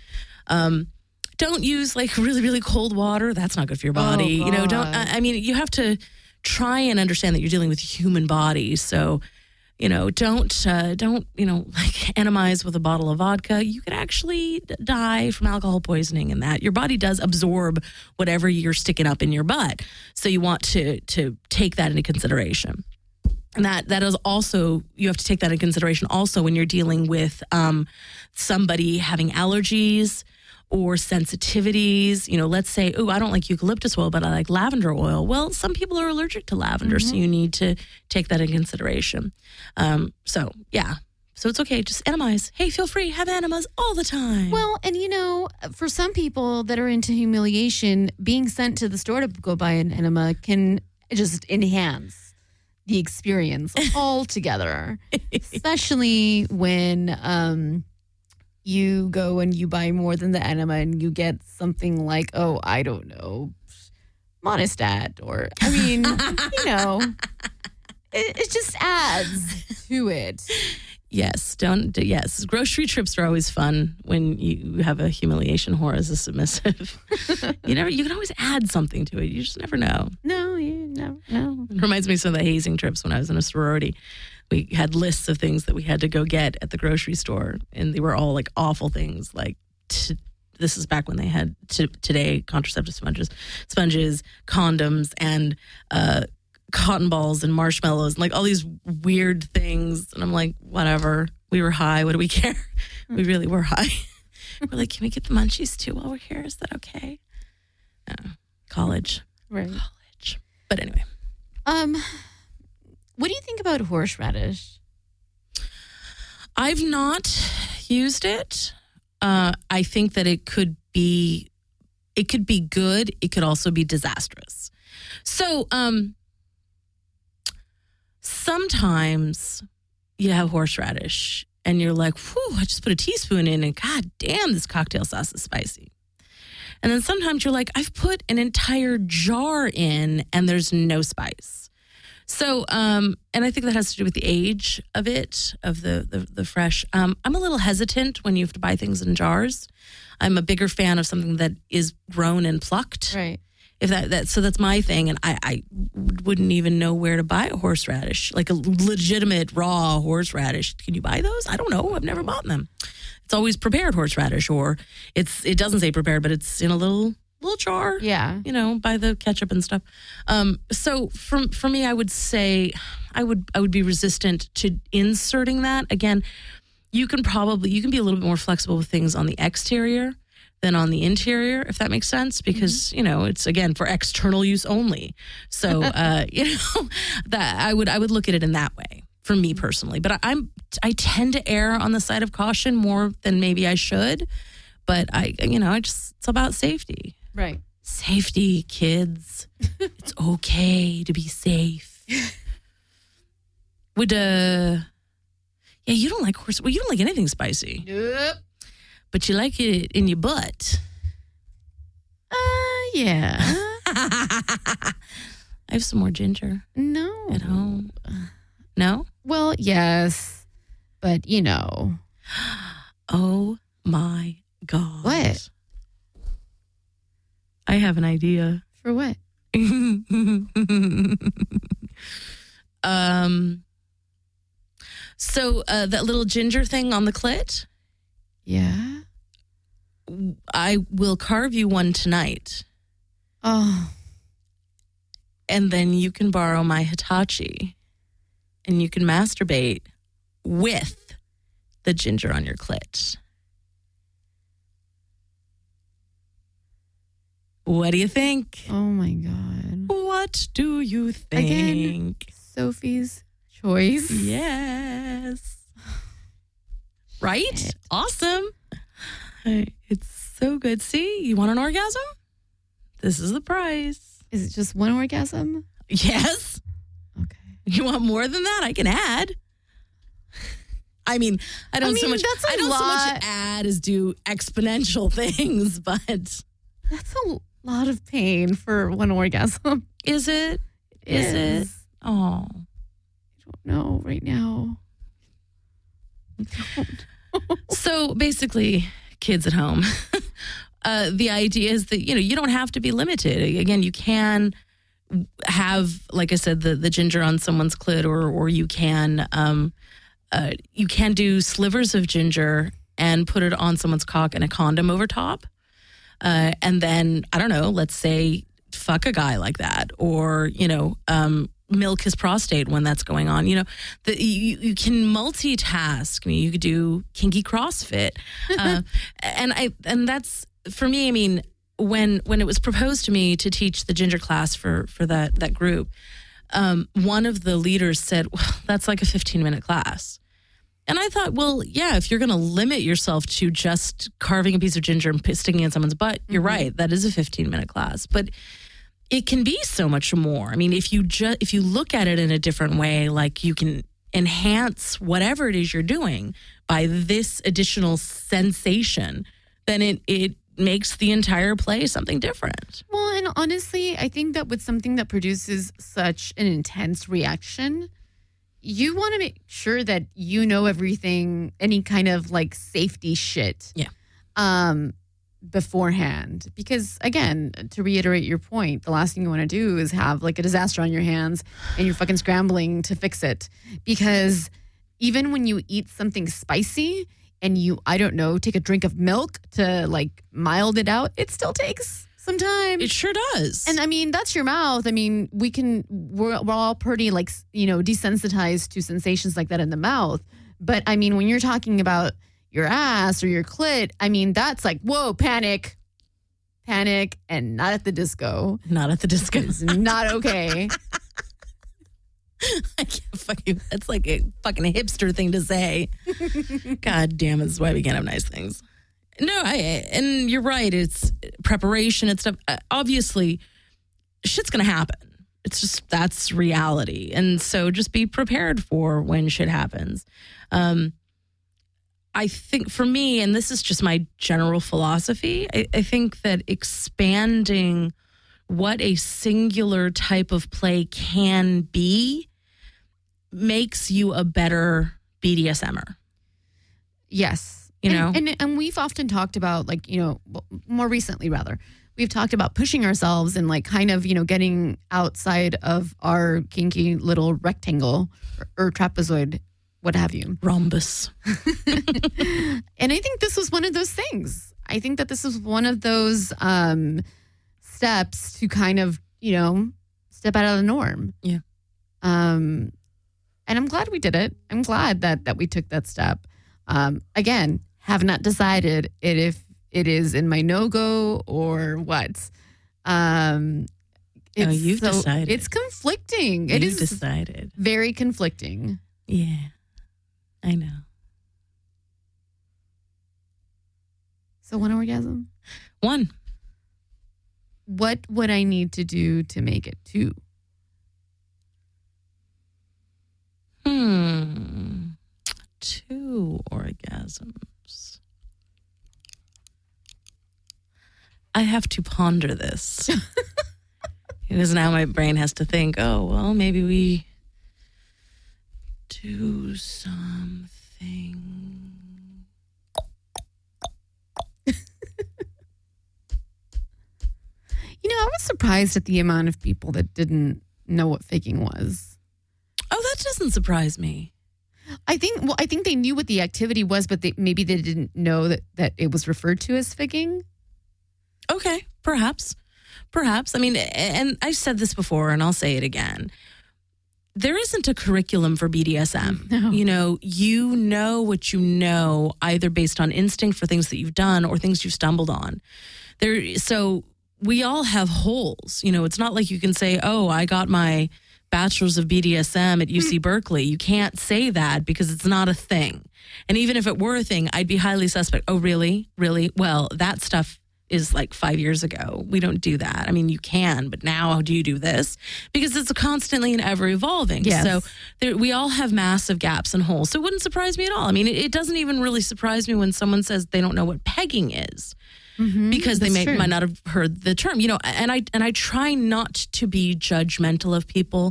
Speaker 2: Don't use really, really cold water. That's not good for your body.
Speaker 1: Oh,
Speaker 2: You have to try and understand that you're dealing with human bodies. So, don't like animize with a bottle of vodka. You could actually die from alcohol poisoning, and that your body does absorb whatever you're sticking up in your butt. So you want to take that into consideration. And that is also, you have to take that into consideration also when you're dealing with somebody having allergies or sensitivities. Let's say, I don't like eucalyptus oil, but I like lavender oil. Well, some people are allergic to lavender, so you need to take that into consideration. So it's okay. Just enemize. Hey, feel free. Have enemas all the time.
Speaker 1: Well, and for some people that are into humiliation, being sent to the store to go buy an enema can just enhance the experience altogether, especially when you go and you buy more than the enema and you get something like, I don't know, Monistat, or, it just adds to it.
Speaker 2: Yes, grocery trips are always fun when you have a humiliation whore as a submissive. You can always add something to it. You just never know.
Speaker 1: No, you never know.
Speaker 2: It reminds me of some of the hazing trips when I was in a sorority. We had lists of things that we had to go get at the grocery store, and they were all like awful things. Like this is back when they had today contraceptive sponges, condoms, and cotton balls and marshmallows, and like all these weird things. And I'm like, whatever. We were high. What do we care? We really were high. We're like, can we get the munchies too while we're here? Is that okay? College.
Speaker 1: Right.
Speaker 2: College. But anyway.
Speaker 1: What do you think about horseradish?
Speaker 2: I've not used it. I think that it could be good. It could also be disastrous. So, sometimes you have horseradish and you're like, whew, I just put a teaspoon in and God damn, this cocktail sauce is spicy. And then sometimes you're like, I've put an entire jar in and there's no spice. So, and I think that has to do with the age of it, of the fresh. I'm a little hesitant when you have to buy things in jars. I'm a bigger fan of something that is grown and plucked.
Speaker 1: Right.
Speaker 2: If so that's my thing, and I wouldn't even know where to buy a horseradish, like a legitimate raw horseradish. Can you buy those? I don't know. I've never bought them. It's always prepared horseradish, or it doesn't say prepared, but it's in a little jar.
Speaker 1: Yeah,
Speaker 2: by the ketchup and stuff. So for me, I would say I would be resistant to inserting that. Again, you can be a little bit more flexible with things on the exterior than on the interior, if that makes sense, because, it's, again, for external use only. So, that I would look at it in that way for me personally. But I tend to err on the side of caution more than maybe I should. But it's about safety.
Speaker 1: Right.
Speaker 2: Safety, kids. It's okay to be safe. You don't like you don't like anything spicy.
Speaker 1: Nope.
Speaker 2: But you like it in your butt.
Speaker 1: Yeah.
Speaker 2: I have some more ginger.
Speaker 1: No.
Speaker 2: At home. No?
Speaker 1: Well, yes. But,
Speaker 2: Oh, my God.
Speaker 1: What?
Speaker 2: I have an idea.
Speaker 1: For what?
Speaker 2: So that little ginger thing on the clit?
Speaker 1: Yeah.
Speaker 2: I will carve you one tonight.
Speaker 1: Oh.
Speaker 2: And then you can borrow my Hitachi and you can masturbate with the ginger on your clit. What do you think?
Speaker 1: Oh my God.
Speaker 2: What do you think?
Speaker 1: Again, Sophie's choice.
Speaker 2: Yes. Right? Awesome. It's so good. See, you want an orgasm? This is the prize.
Speaker 1: Is it just one orgasm?
Speaker 2: Yes.
Speaker 1: Okay.
Speaker 2: You want more than that? I can add. I don't so much add as do exponential things, but
Speaker 1: that's a lot of pain for one orgasm.
Speaker 2: Is it? Is it? Oh.
Speaker 1: I don't know right now.
Speaker 2: So basically, kids at home, the idea is that, you don't have to be limited. Again, you can have, like I said, the ginger on someone's clit, or you can do slivers of ginger and put it on someone's cock and a condom over top. And then, I don't know, let's say fuck a guy like that, or, milk his prostate when that's going on. You can multitask. I mean, you could do kinky CrossFit. And that's, for me, I mean, when it was proposed to me to teach the ginger class for that group, one of the leaders said, well, that's like a 15-minute class. And I thought, well, yeah, if you're going to limit yourself to just carving a piece of ginger and sticking it in someone's butt, you're right. That is a 15-minute class. But it can be so much more. I mean, if you look at it in a different way, like you can enhance whatever it is you're doing by this additional sensation, then it makes the entire play something different.
Speaker 1: Well, and honestly, I think that with something that produces such an intense reaction, you want to make sure that you know everything, any kind of like safety shit.
Speaker 2: Yeah.
Speaker 1: Beforehand. Because again, to reiterate your point, the last thing you want to do is have like a disaster on your hands and you're fucking scrambling to fix it. Because even when you eat something spicy and you, I don't know, take a drink of milk to like mild it out, it still takes some time.
Speaker 2: It sure does.
Speaker 1: And I mean, that's your mouth. I mean, we're all pretty like, desensitized to sensations like that in the mouth. But I mean, when you're talking about your ass or your clit, I mean, that's like, whoa, panic, and not at the disco.
Speaker 2: Not at the disco.
Speaker 1: It's not okay.
Speaker 2: I can't fucking, that's like a fucking hipster thing to say. God damn it, this is why we can't have nice things. No, and you're right. It's preparation and stuff. Obviously, shit's going to happen. It's just, that's reality. And so just be prepared for when shit happens. I think for me, and this is just my general philosophy, I think that expanding what a singular type of play can be makes you a better BDSMer.
Speaker 1: Yes. And we've often talked about, like, more recently rather, we've talked about pushing ourselves and like kind of, getting outside of our kinky little rectangle or trapezoid, what have you.
Speaker 2: Rhombus.
Speaker 1: And I think this was one of those things. I think that this was one of those steps to kind of, step out of the norm.
Speaker 2: Yeah.
Speaker 1: And I'm glad we did it. I'm glad that we took that step. Again, have not decided if it is in my no-go or what.
Speaker 2: You've decided.
Speaker 1: It's conflicting.
Speaker 2: You've decided.
Speaker 1: Very conflicting.
Speaker 2: Yeah, I know.
Speaker 1: So one orgasm?
Speaker 2: One.
Speaker 1: What would I need to do to make it two?
Speaker 2: 2 orgasms. I have to ponder this. Because now my brain has to think, oh, well, maybe we do something.
Speaker 1: I was surprised at the amount of people that didn't know what faking was.
Speaker 2: Oh, that doesn't surprise me.
Speaker 1: I think they knew what the activity was, but maybe they didn't know that it was referred to as faking.
Speaker 2: Okay, perhaps. I mean, and I've said this before, and I'll say it again. There isn't a curriculum for BDSM.
Speaker 1: No.
Speaker 2: You know what you know, either based on instinct for things that you've done or things you've stumbled on. So we all have holes. It's not like you can say, oh, I got my bachelor's of BDSM at UC Berkeley. You can't say that because it's not a thing. And even if it were a thing, I'd be highly suspect. Oh, really? Really? Well, that stuff is like 5 years ago. We don't do that. I mean, you can, but now how do you do this? Because it's constantly and ever evolving.
Speaker 1: Yes.
Speaker 2: So we all have massive gaps and holes. So it wouldn't surprise me at all. I mean, it doesn't even really surprise me when someone says they don't know what pegging is. Because they might not have heard the term, and I try not to be judgmental of people.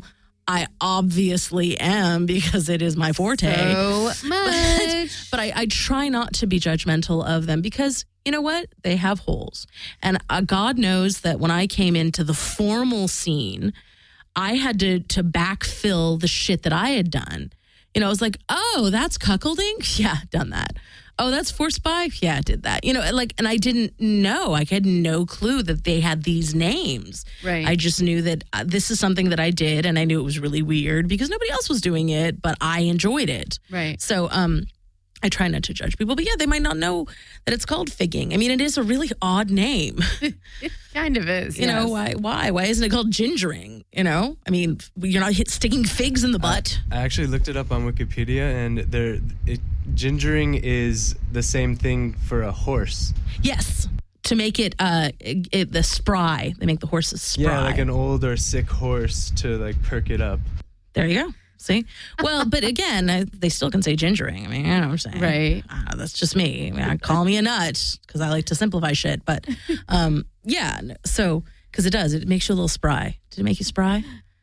Speaker 2: I obviously am because it is my forte.
Speaker 1: So much.
Speaker 2: But I try not to be judgmental of them because you know what? They have holes. And God knows that when I came into the formal scene, I had to backfill the shit that I had done. You know, I was like, oh, that's cuckolding? Yeah, done that. Oh, that's forced by? Yeah, I did that. You know, and I didn't know. I had no clue that they had these names.
Speaker 1: Right.
Speaker 2: I just knew that this is something that I did, and I knew it was really weird because nobody else was doing it, but I enjoyed it.
Speaker 1: Right.
Speaker 2: So, I try not to judge people, but yeah, they might not know that it's called figging. I mean, it is a really odd name.
Speaker 1: It kind of is.
Speaker 2: You know, why isn't it called gingering? You know, I mean, you're not sticking figs in the butt.
Speaker 3: I actually looked it up on Wikipedia, and gingering is the same thing for a horse.
Speaker 2: Yes, to make it the spry. They make the horses spry.
Speaker 3: Yeah, like an old or sick horse to like perk it up.
Speaker 2: There you go. See? Well, but again, they still can say gingering. I mean, you know what I'm saying?
Speaker 1: Right.
Speaker 2: That's just me. I mean, call me a nut because I like to simplify shit. But yeah, so, because it does. It makes you a little spry. Did it make you spry?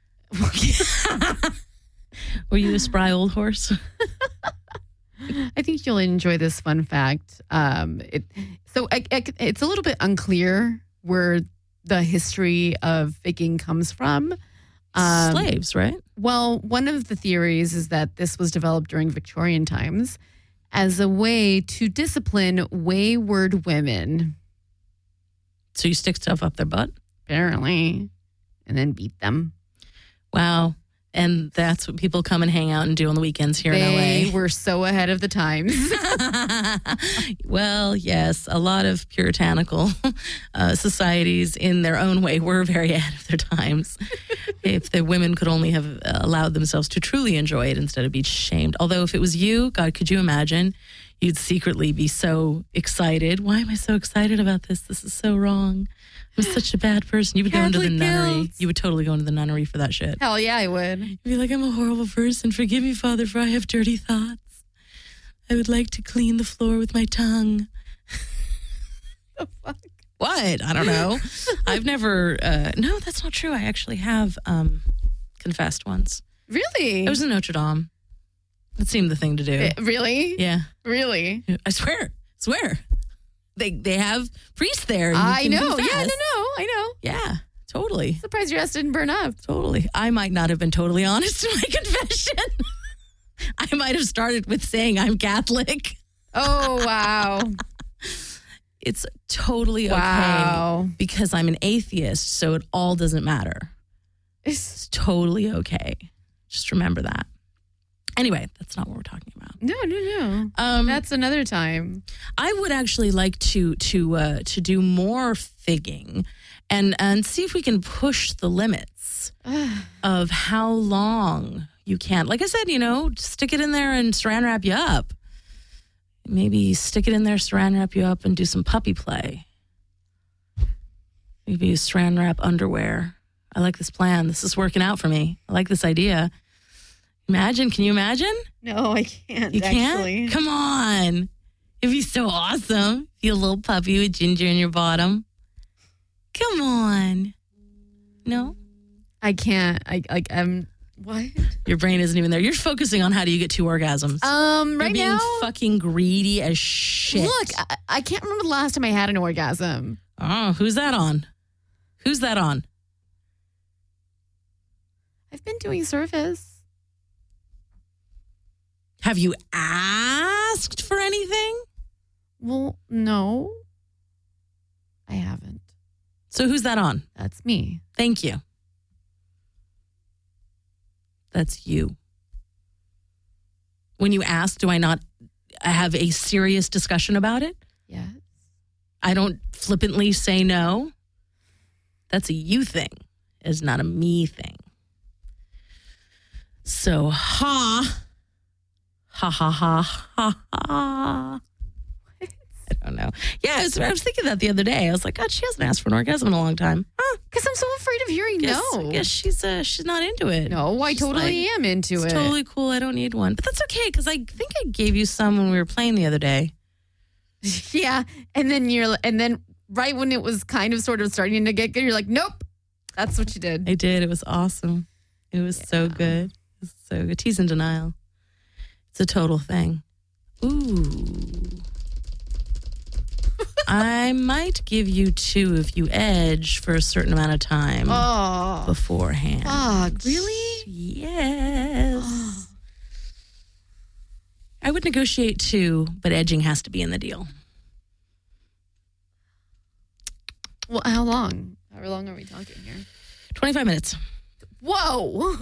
Speaker 2: Were you a spry old horse?
Speaker 1: I think you'll enjoy this fun fact. It's a little bit unclear where the history of figging comes from.
Speaker 2: Slaves, right?
Speaker 1: Well, one of the theories is that this was developed during Victorian times as a way to discipline wayward women.
Speaker 2: So you stick stuff up their butt?
Speaker 1: Apparently. And then beat them.
Speaker 2: Wow. And that's what people come and hang out and do on the weekends here in LA.
Speaker 1: They were so ahead of the times.
Speaker 2: Well, yes, a lot of puritanical societies in their own way were very ahead of their times. If the women could only have allowed themselves to truly enjoy it instead of be shamed. Although if it was you, God, could you imagine? You'd secretly be so excited. Why am I so excited about this? This is so wrong. I'm such a bad person. You would go into the nunnery. You would totally go into the nunnery for that shit.
Speaker 1: Hell yeah, I would.
Speaker 2: You'd be like, I'm a horrible person. Forgive me, Father, for I have dirty thoughts. I would like to clean the floor with my tongue.
Speaker 1: The fuck?
Speaker 2: What? I don't know. I've never, no, that's not true. I actually have confessed once.
Speaker 1: Really?
Speaker 2: It was in Notre Dame. That seemed the thing to do.
Speaker 1: Really?
Speaker 2: Yeah.
Speaker 1: Really?
Speaker 2: I swear. They have priests there.
Speaker 1: I know. Confess. Yeah, no, I know.
Speaker 2: Yeah, totally.
Speaker 1: Surprised your ass didn't burn up.
Speaker 2: Totally. I might not have been totally honest in my confession. I might have started with saying I'm Catholic.
Speaker 1: Oh, wow.
Speaker 2: It's totally okay.
Speaker 1: Wow.
Speaker 2: Because I'm an atheist, so it all doesn't matter. It's totally okay. Just remember that. Anyway, that's not what we're talking about.
Speaker 1: No. That's another time.
Speaker 2: I would actually like to do more figging and see if we can push the limits of how long you can. Like I said, stick it in there and saran wrap you up. Maybe stick it in there, saran wrap you up, and do some puppy play. Maybe saran wrap underwear. I like this plan. This is working out for me. I like this idea. Can you imagine?
Speaker 1: No, I can't.
Speaker 2: You can't?
Speaker 1: Actually.
Speaker 2: Come on. It'd be so awesome. Be a little puppy with ginger in your bottom. Come on. No?
Speaker 1: I can't. I'm what?
Speaker 2: Your brain isn't even there. You're focusing on how do you get 2 orgasms.
Speaker 1: Right
Speaker 2: You're being
Speaker 1: now,
Speaker 2: fucking greedy as shit.
Speaker 1: Look, I can't remember the last time I had an orgasm.
Speaker 2: Oh, who's that on?
Speaker 1: I've been doing service.
Speaker 2: Have you asked for anything?
Speaker 1: Well, no, I haven't.
Speaker 2: So who's that on?
Speaker 1: That's me.
Speaker 2: Thank you. That's you. When you ask, do I not have a serious discussion about it?
Speaker 1: Yes.
Speaker 2: I don't flippantly say no. That's a you thing. It's not a me thing. So, ha ha. I don't know. Yeah, I was thinking that the other day. I was like, God, she hasn't asked for an orgasm in a long time.
Speaker 1: Because I'm so afraid of hearing no.
Speaker 2: I guess she's not into it.
Speaker 1: No, I totally am into it.
Speaker 2: It's totally cool. I don't need one. But that's okay, because I think I gave you some when we were playing the other day.
Speaker 1: Yeah, and then right when it was kind of sort of starting to get good, you're like, nope. That's what you did.
Speaker 2: I did. It was awesome. It was so good. It was so good. He's in denial. It's a total thing. Ooh. I might give you 2 if you edge for a certain amount of time beforehand.
Speaker 1: Fuck, really?
Speaker 2: Yes. I would negotiate 2, but edging has to be in the deal.
Speaker 1: Well, how long? How long are we talking here?
Speaker 2: 25 minutes.
Speaker 1: Whoa.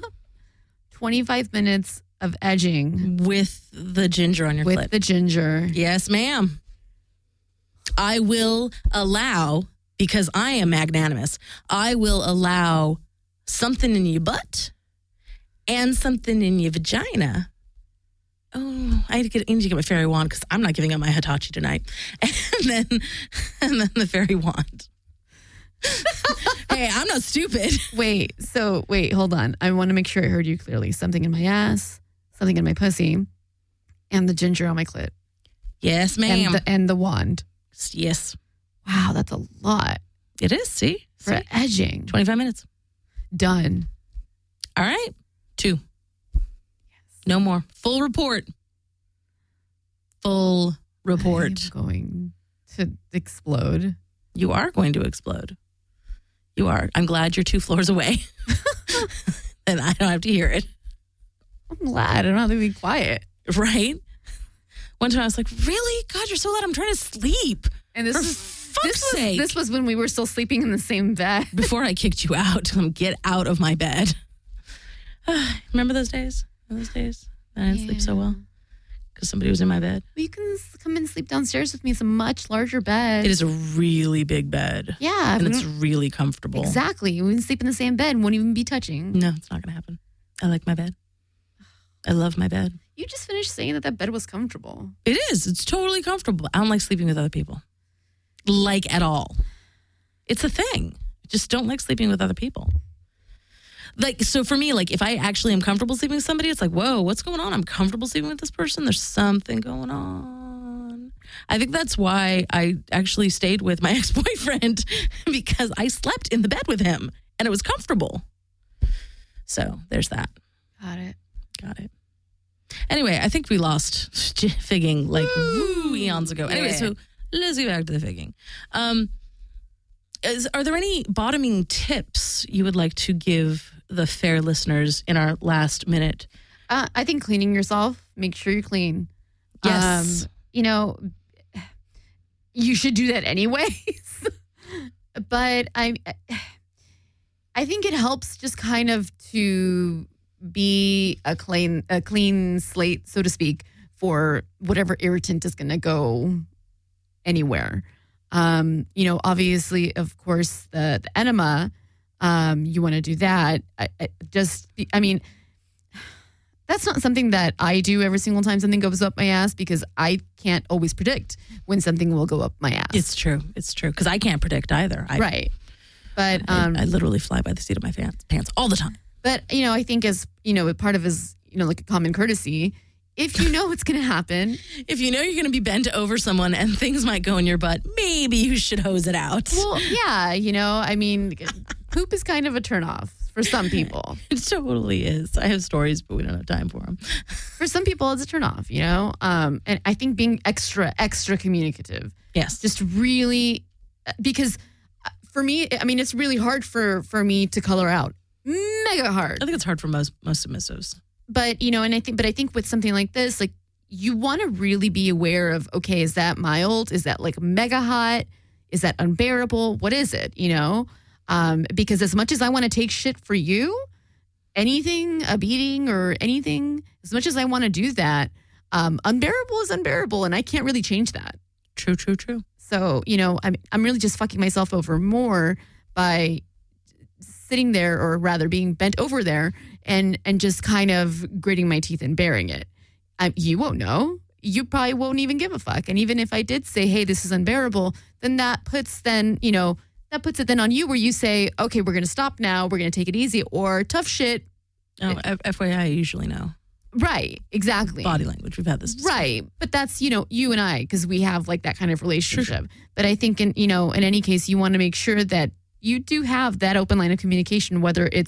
Speaker 1: 25 minutes of edging.
Speaker 2: With the ginger on your
Speaker 1: With
Speaker 2: clit.
Speaker 1: the ginger.
Speaker 2: Yes, ma'am. I will allow, because I am magnanimous, I will allow something in your butt and something in your vagina. Oh, I need to get my fairy wand because I'm not giving up my Hitachi tonight. And then the fairy wand. Hey, I'm not stupid.
Speaker 1: Wait, hold on. I want to make sure I heard you clearly. Something in my ass, something in my pussy, and the ginger on my clit.
Speaker 2: Yes, ma'am.
Speaker 1: And the wand.
Speaker 2: Yes.
Speaker 1: Wow, that's a lot.
Speaker 2: It is, see?
Speaker 1: For edging.
Speaker 2: 25 minutes.
Speaker 1: Done.
Speaker 2: All right. 2. Yes. No more. Full report. Full report.
Speaker 1: I'm going to explode.
Speaker 2: You are going to explode. You are. I'm glad you're 2 floors away. And I don't have to hear it.
Speaker 1: I'm glad. I don't have to be quiet.
Speaker 2: Right? One time I was like, really? God, you're so loud. I'm trying to sleep.
Speaker 1: And
Speaker 2: For fuck's sake.
Speaker 1: This was when we were still sleeping in the same bed.
Speaker 2: Before I kicked you out. Get out of my bed. Remember those days? Those days? I didn't sleep so well. Because somebody was in my bed.
Speaker 1: Well, you can come and sleep downstairs with me. It's a much larger bed.
Speaker 2: It is a really big bed.
Speaker 1: Yeah.
Speaker 2: And it's really comfortable.
Speaker 1: Exactly. We can sleep in the same bed and won't even be touching.
Speaker 2: No, it's not going to happen. I like my bed. I love my bed.
Speaker 1: You just finished saying that bed was comfortable.
Speaker 2: It is. It's totally comfortable. I don't like sleeping with other people. Like at all. It's a thing. I just don't like sleeping with other people. Like, so for me, like if I actually am comfortable sleeping with somebody, it's like, whoa, what's going on? I'm comfortable sleeping with this person. There's something going on. I think that's why I actually stayed with my ex-boyfriend because I slept in the bed with him and it was comfortable. So there's that. Got it. Anyway, I think we lost figging like eons ago. Anyway, so let's get back to the figging. Are there any bottoming tips you would like to give the fair listeners in our last minute?
Speaker 1: I think cleaning yourself. Make sure you're clean.
Speaker 2: Yes.
Speaker 1: You should do that anyways. But I think it helps just kind of to be a clean slate, so to speak, for whatever irritant is going to go anywhere. Obviously, of course, the enema, you want to do that. That's not something that I do every single time something goes up my ass because I can't always predict when something will go up my ass.
Speaker 2: It's true. Because I can't predict either.
Speaker 1: Right. But
Speaker 2: I literally fly by the seat of my pants all the time.
Speaker 1: But, I think as, part of his, like a common courtesy, if you know what's going to happen.
Speaker 2: If you know you're going to be bent over someone and things might go in your butt, maybe you should hose it out.
Speaker 1: Well, yeah, poop is kind of a turnoff for some people.
Speaker 2: It totally is. I have stories, but we don't have time for them.
Speaker 1: For some people, it's a turnoff, and I think being extra communicative.
Speaker 2: Yes.
Speaker 1: Just really, because for me, it's really hard for me to color out. Mega hard.
Speaker 2: I think it's hard for most submissives.
Speaker 1: But, I think with something like this, like you want to really be aware of, okay, is that mild? Is that like mega hot? Is that unbearable? What is it? Because as much as I want to take shit for you, anything, a beating or anything, as much as I want to do that, unbearable is unbearable. And I can't really change that.
Speaker 2: True.
Speaker 1: So, I'm really just fucking myself over more by sitting there, or rather being bent over there and just kind of gritting my teeth and bearing it. You won't know. You probably won't even give a fuck. And even if I did say, hey, this is unbearable, then that puts it then on you where you say, okay, we're going to stop now. We're going to take it easy, or tough shit.
Speaker 2: Oh, FYI, I usually know.
Speaker 1: Right. Exactly.
Speaker 2: Body language. We've had this discussion.
Speaker 1: Right. But that's, you and I, because we have like that kind of relationship. Sure. But I think in any case, you want to make sure that you do have that open line of communication, whether it's,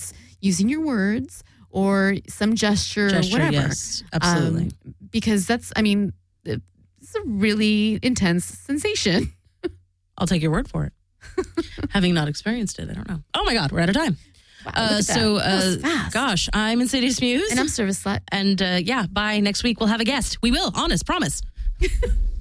Speaker 1: using your words or some gesture or whatever.
Speaker 2: Yes, absolutely.
Speaker 1: Because it's a really intense sensation.
Speaker 2: I'll take your word for it. Having not experienced it, I don't know. Oh my God, we're out of time.
Speaker 1: Wow, look at that was fast.
Speaker 2: Gosh, I'm Insidious Muse.
Speaker 1: And I'm Service Slut.
Speaker 2: And by next week, we'll have a guest. We will, honest, promise.